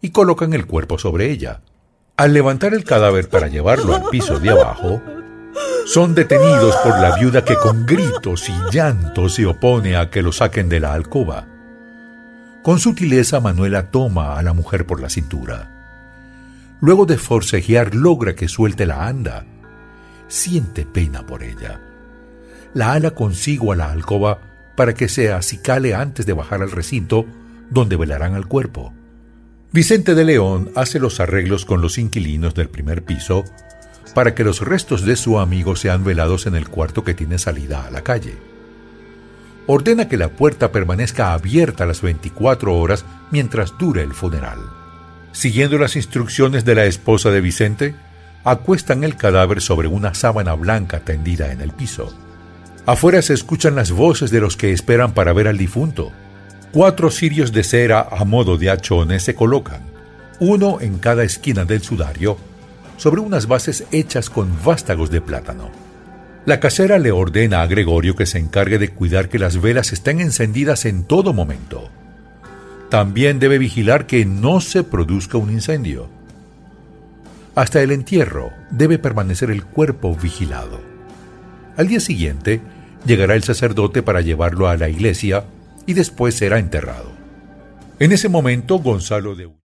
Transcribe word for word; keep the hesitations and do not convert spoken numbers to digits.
y colocan el cuerpo sobre ella. Al levantar el cadáver para llevarlo al piso de abajo, son detenidos por la viuda, que con gritos y llantos se opone a que lo saquen de la alcoba. Con sutileza, Manuela toma a la mujer por la cintura. Luego de forcejear, logra que suelte la anda. Siente pena por ella. La ala consigo a la alcoba para que se acicale antes de bajar al recinto donde velarán al cuerpo. Vicente de León hace los arreglos con los inquilinos del primer piso para que los restos de su amigo sean velados en el cuarto que tiene salida a la calle. Ordena que la puerta permanezca abierta las veinticuatro horas mientras dure el funeral. Siguiendo las instrucciones de la esposa de Vicente, acuestan el cadáver sobre una sábana blanca tendida en el piso. Afuera se escuchan las voces de los que esperan para ver al difunto. Cuatro cirios de cera a modo de hachones se colocan, uno en cada esquina del sudario, sobre unas bases hechas con vástagos de plátano. La casera le ordena a Gregorio que se encargue de cuidar que las velas estén encendidas en todo momento. También debe vigilar que no se produzca un incendio. Hasta el entierro debe permanecer el cuerpo vigilado. Al día siguiente llegará el sacerdote para llevarlo a la iglesia y después será enterrado. En ese momento, Gonzalo de